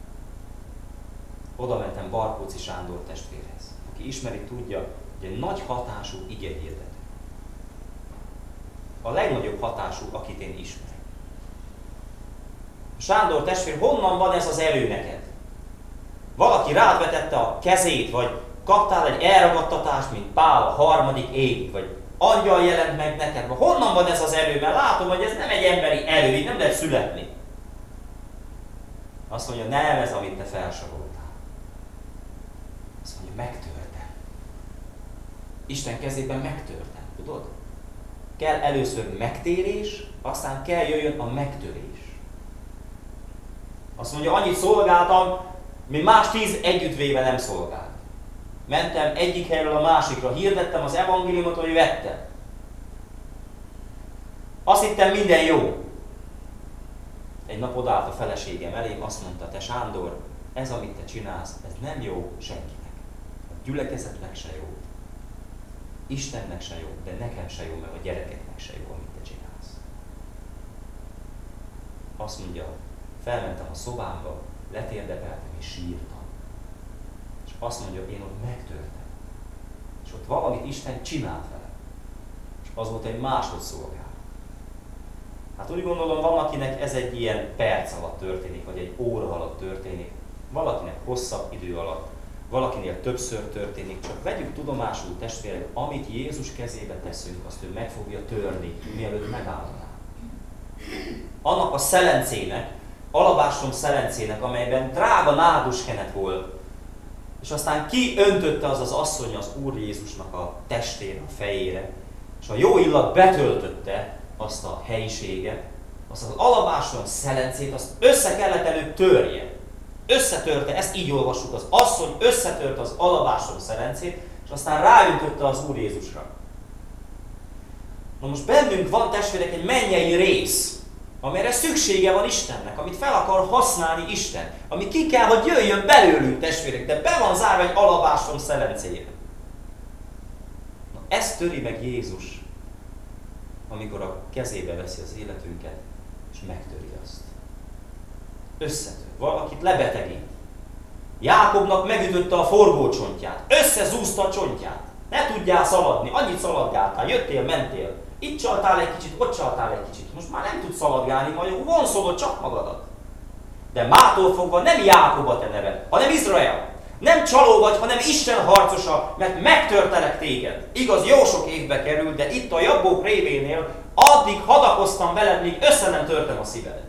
Oda mentem Barkóczy Sándor testvérhez, aki ismeri, tudja, hogy egy nagy hatású igehirdető. A legnagyobb hatású, akit én ismerek. Sándor testvér, honnan van ez az erő neked? Valaki rád vetette a kezét, vagy kaptál egy elragadtatást, mint Pál a harmadik ég, vagy angyal jelent meg neked. Honnan van ez az erő? Mert látom, hogy ez nem egy emberi erő, így nem lehet születni. Azt mondja, nem ez, amit te felsoroltál. Azt mondja, megtörtem. Isten kezében megtörtem, tudod? Kell először megtérés, aztán kell jöjjön a megtörés. Azt mondja, annyit szolgáltam, mint más 10 együttvéve nem szolgált. Mentem egyik helyről a másikra, hirdettem az evangéliumot, hogy vettem. Azt hittem, minden jó. Egy nap odállt a feleségem elém, azt mondta, te Sándor, ez, amit te csinálsz, ez nem jó senkinek. A gyülekezetnek se jó, Istennek se jó, de nekem se jó, meg a gyerekeknek se jó, amit te csinálsz. Azt mondja, felmentem a szobámba, letérdepeltem és sírtam. És azt mondja, én ott megtörtem. És ott valamit Isten csinált vele. És az volt egy másodszolgálat. Hát úgy gondolom, van, akinek ez egy ilyen perc alatt történik, vagy egy óra alatt történik. Valakinek hosszabb idő alatt, valakinél többször történik. Csak vegyük tudomásul, testvérek, amit Jézus kezébe teszünk, azt ő meg fogja törni, mielőtt megáldaná. Annak a szelencének, alabástrom szelencének, amelyben drága náduskenet volt, és aztán kiöntötte az az asszony az Úr Jézusnak a testére, a fejére, és a jó illat betöltötte azt a helyiséget, azt az alabástrom szelencét, azt össze kellett előtt törje. Összetörte, ezt így olvassuk, az asszony összetörte az alabástrom szelencét, és aztán ráöntötte az Úr Jézusra. Na most bennünk van, testvérek, egy mennyei rész, amire szüksége van Istennek, amit fel akar használni Isten, ami ki kell, hogy jöjjön belőlünk, testvérek, de be van zárva egy alabástrom szelencére. Na, ezt töri meg Jézus, amikor a kezébe veszi az életünket, és megtöri azt. Összetör, valakit lebetegít. Jákobnak megütötte a forgócsontját, összezúzta a csontját. Ne tudjál szaladni, annyit szaladgáltál, jöttél, mentél. Itt csaltál egy kicsit, ott csaltál egy kicsit. Most már nem tudsz szaladgálni, majd vonszolod csak magadat. De mától fogva nem Jákob a te neved, hanem Izrael. Nem csaló vagy, hanem Isten harcosa, mert megtörtelek téged. Igaz, jó sok évbe került, de itt a Jabbók révénél addig hadakoztam veled, míg össze nem törtem a szívedet.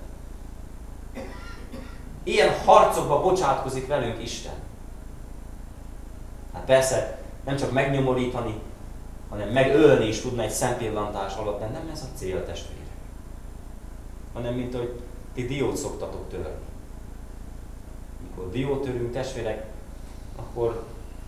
Ilyen harcokba bocsátkozik velünk Isten. Hát persze, nem csak megnyomorítani, hanem megölni is tudna egy szempillantás alatt, de nem ez a cél, testvérek. Hanem mint hogy ti diót szoktatok törni. Mikor diót törünk, testvérek, akkor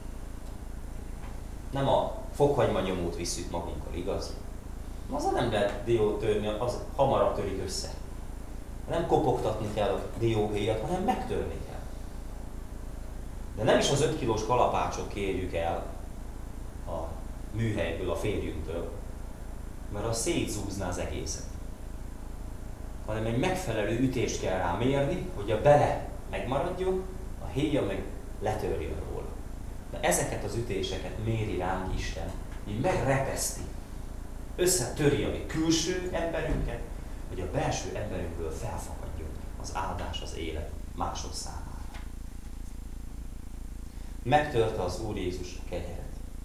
nem a fokhagyma nyomót visszük magunkkal, igaz? Azzal nem lehet diót törni, az hamarabb törik össze. Nem kopogtatni kell a dióhéjat, hanem megtörni kell. De nem is az 5 kilós kalapácsot kérjük el a műhelyből, a férjünktől, mert az szétzúzná az egészet. Hanem egy megfelelő ütést kell rá mérni, hogy a bele megmaradjon, a héja meg letörjön róla. De ezeket az ütéseket méri ránk Isten, így megrepeszti, összetöri a mi külső emberünket, hogy a belső emberünkből felfakadjon az áldás, az élet mások számára. Megtörte az Úr Jézus a kenyeret.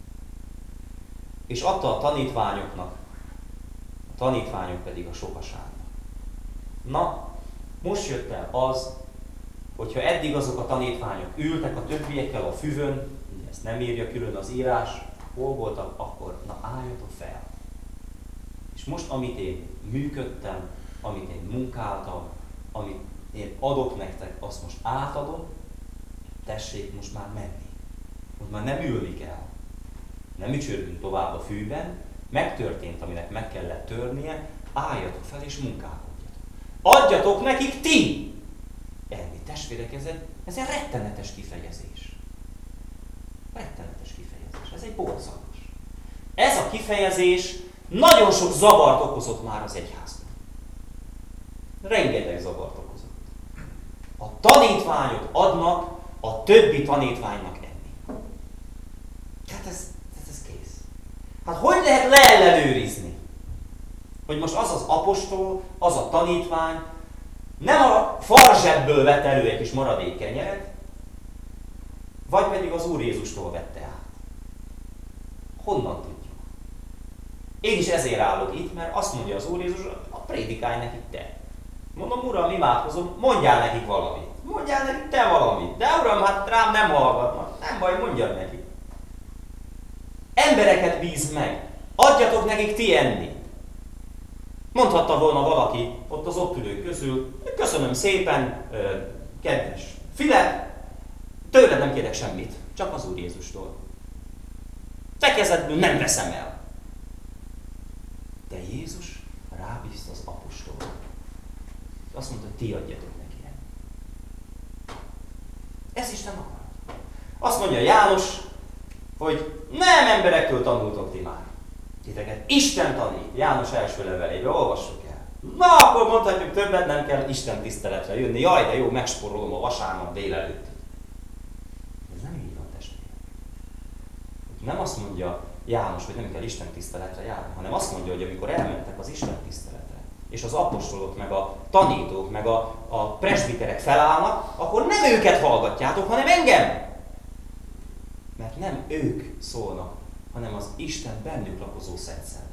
És adta a tanítványoknak, a tanítványok pedig a sokaságnak. Na, most jött el az, hogyha eddig azok a tanítványok ültek a többiekkel a füvön, ezt nem írja külön az írás, hol voltak, akkor na álljatok fel. És most, amit én működtem, amit én munkáltam, amit én adok nektek, azt most átadom, tessék most már menni. Most már nem ülni kell. Nem ücsörgünk tovább a fűben, megtörtént, aminek meg kellett törnie, álljatok fel és munkálkodjatok. Adjatok nekik ti! Enni, testvérek, ez egy rettenetes kifejezés. Rettenetes kifejezés. Ez egy borszakos. Ez a kifejezés nagyon sok zavart okozott már az egyházban. Rengeteg zavart okozott. A tanítványok adnak a többi tanítványnak enni. Hát ez kész. Hát hogy lehet leellenőrizni, hogy most az az apostol, az a tanítvány nem a farzsebből vett elő egy kis maradék kenyeret, vagy pedig az Úr Jézustól vette át. Honnan tudjuk? Én is ezért állok itt, mert azt mondja az Úr Jézus, prédikálj nekik te. Mondom, Uram, imádkozom, mondjál nekik valamit. Mondjál nekik te valamit. De Uram, hát rám nem hallgatnak. Nem baj, mondjad nekik. Embereket bíz meg. Adjatok nekik ti enni. Mondhatta volna valaki ott az ott ülők közül, köszönöm szépen, kedves Filip, tőled nem kérek semmit, csak az Úr Jézustól. Te kezedből nem veszem el. De Jézus rábízta az apostolra. Azt mondta, hogy ti adjatok neki. Ez Isten akar. Azt mondja János, hogy nem emberektől tanultok ti már. Titeket Isten tanít. János első levelében, olvassuk el. Na, akkor mondhatjuk, többet nem kell Isten tiszteletre jönni. Jaj, de jó, megsporolom a vasárnap délelőtt. Ez nem így van, testvérek. Nem azt mondja János, hogy nem kell Isten tiszteletre járni, hanem azt mondja, hogy amikor elmentek az Isten tiszteletre, és az apostolok, meg a tanítók, meg a presbiterek felállnak, akkor nem őket hallgatjátok, hanem engem. Mert nem ők szólnak, hanem az Isten bennük lakozó Szent Szelleme.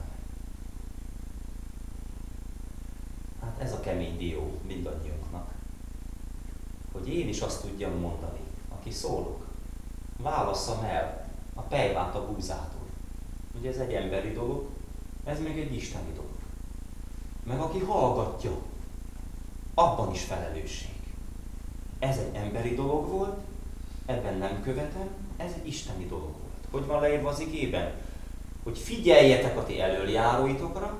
Hát ez a kemény dió mindannyiunknak, hogy én is azt tudjam mondani, aki szólok. Válasszam el a pejvát a búzától. Ugye ez egy emberi dolog, ez még egy isteni dolog. Meg aki hallgatja, abban is felelősség. Ez egy emberi dolog volt, ebben nem követem, ez egy isteni dolog volt. Hogy van leírva az igében? Hogy figyeljetek a ti elöljáróitokra,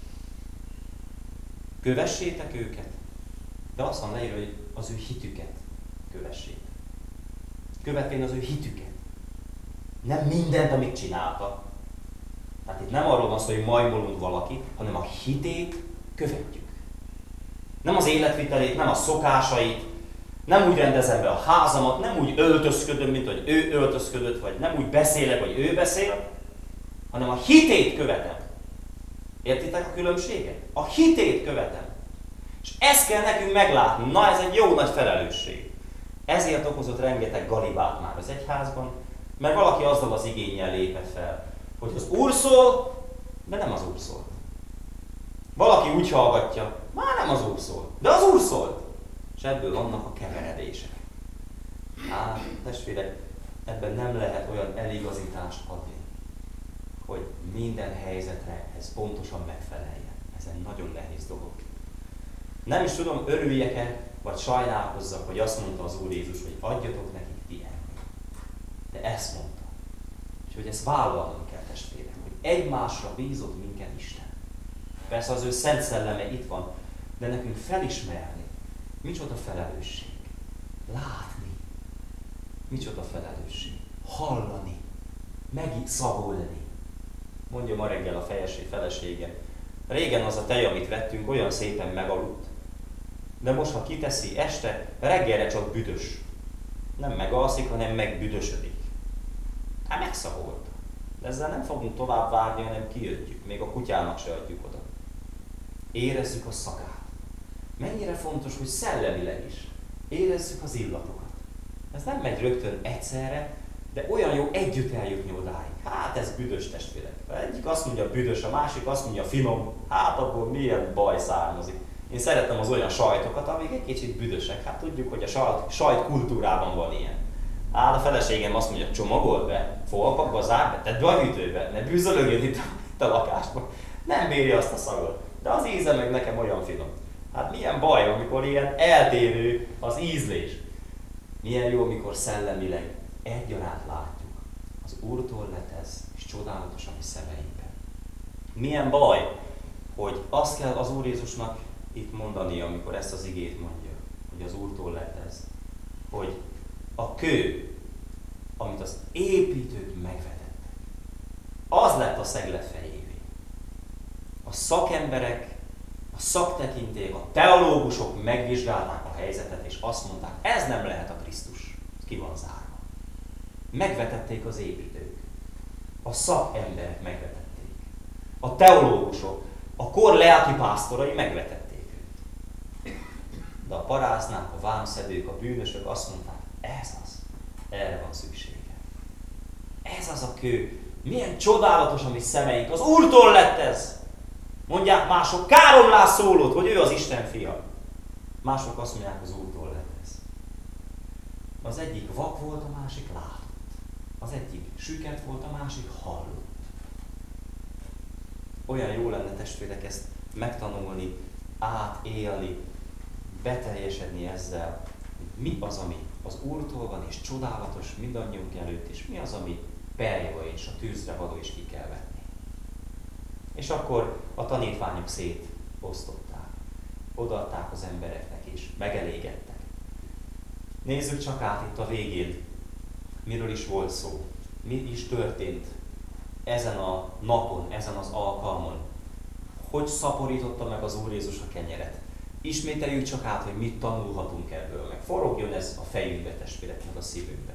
kövessétek őket, de azt van leírva, hogy az ő hitüket kövessétek. Követvén az ő hitüket. Nem mindent, amit csináltak. Tehát itt nem arról van szó, hogy majmolunk valakit, hanem a hitét követjük. Nem az életvitelét, nem a szokásait, nem úgy rendezem be a házamat, nem úgy öltözködöm, mint hogy ő öltözködött, vagy nem úgy beszélek, hogy ő beszél, hanem a hitét követem. Értitek a különbséget? A hitét követem. És ezt kell nekünk meglátni. Na, ez egy jó nagy felelősség. Ezért okozott rengeteg galibát már az egyházban, mert valaki azzal az igénnyel lépett fel, hogy az Úr szól, de nem az Úr szól. Valaki úgy hallgatja, már nem az Úr szól, de az Úr szólt. És ebből vannak a keveredések. Hát, testvérek, Ebben nem lehet olyan eligazítást adni, hogy minden helyzetre ez pontosan megfeleljen. Ez egy nagyon nehéz dolog. Nem is tudom, örüljek-e, vagy sajnálkozzak, hogy azt mondta az Úr Jézus, hogy adjatok nekik ti enni. De ezt mondta. És hogy ezt vállalnunk kell, testvérem, hogy egymásra bízott minket Isten. Persze az ő szent szelleme itt van, de nekünk felismerni, micsoda felelősség. Látni, micsoda felelősség. Hallani, megszagolni. Mondja ma reggel a feleségem. Régen az a tej, amit vettünk, olyan szépen megaludt. De most, ha kiteszi este, reggelre csak büdös. Nem megalszik, hanem megbüdösödik. Hát megszagolta. De ezzel nem fogunk tovább várni, hanem kiöntjük. Még a kutyának se adjuk oda. Érezzük a szagát. Mennyire fontos, hogy szellemileg is érezzük az illatokat. Ez nem megy rögtön egyszerre, de olyan jó együtt eljutni odáig. Hát ez büdös, testvérek. Egyik azt mondja büdös, a másik azt mondja finom. Hát abból milyen baj származik. Én szeretem az olyan sajtokat, amik egy kicsit büdösek. Hát tudjuk, hogy a sajt kultúrában van ilyen. Hát a feleségem azt mondja, csomagold be, folpakba, zárd be, tedd be a hűtőbe, ne bűzölögjön itt a lakásban. Nem bírja azt a szagot, de az íze meg nekem olyan finom. Hát milyen baj, amikor ilyen eltérő az ízlés. Milyen jó, amikor szellemileg egyaránt látjuk. Az Úrtól lett ez, és csodálatos a mi szemeinkben. Milyen baj, hogy azt kell az Úr Jézusnak itt mondani, amikor ezt az igét mondja, hogy az Úrtól lett ez, hogy a kő, amit az építők megvetettek, az lett a szeglet fejévé. A szakemberek, a szaktekintélyek, a teológusok megvizsgálták a helyzetet, és azt mondták, ez nem lehet a Krisztus, ki van zárva. Megvetették az építők, a szakemberek megvetették, a teológusok, a kor lelkipásztorai megvetették őt. De a paráznák, a vámszedők, a bűnösök azt mondták, ez az, erre van szüksége. Ez az a kő, milyen csodálatos a mi szemeink, az Úrtól lett ez! Mondják mások, káromlás szólott, hogy ő az Isten fia. Mások azt mondják, az Úrtól lett ez. Az egyik vak volt, a másik látott. Az egyik süket volt, a másik hallott. Olyan jó lenne, testvérek, ezt megtanulni, átélni, beteljesedni ezzel, hogy mi az, ami az Úrtól van, és csodálatos mindannyiunk előtt, és mi az, ami perjava és a tűzre való is ki kell vetni. És akkor a tanítványok szétosztották, odaadták az embereknek, és megelégedtek. Nézzük csak át itt a végén, miről is volt szó, mi is történt ezen a napon, ezen az alkalmon. Hogy szaporította meg az Úr Jézus a kenyeret. Ismételjük csak át, hogy mit tanulhatunk ebből, meg forogjon ez a fejünkbe, testvérek, meg a szívünkbe.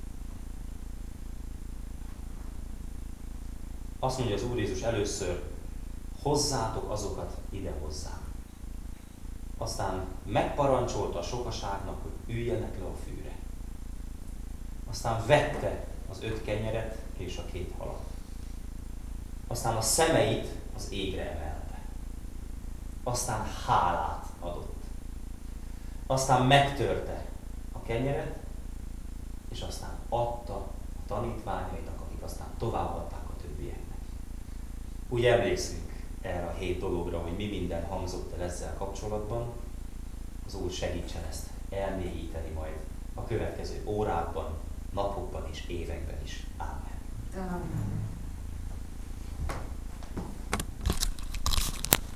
Azt mondja az Úr Jézus először, hozzátok azokat ide hozzám. Aztán megparancsolta a sokaságnak, hogy üljenek le a fűre. Aztán vette az 5 kenyeret és a 2 halat. Aztán a szemeit az égre emelte. Aztán hálát adott. Aztán megtörte a kenyeret, és aztán adta a tanítványainak, akik aztán továbbadták a többieknek. Úgy emlékszünk erre a 7 dologra, hogy mi minden hangzott el ezzel kapcsolatban. Az Úr segítsen ezt elmélyíteni majd a következő órákban, napokban és években is. Ámen. Amen.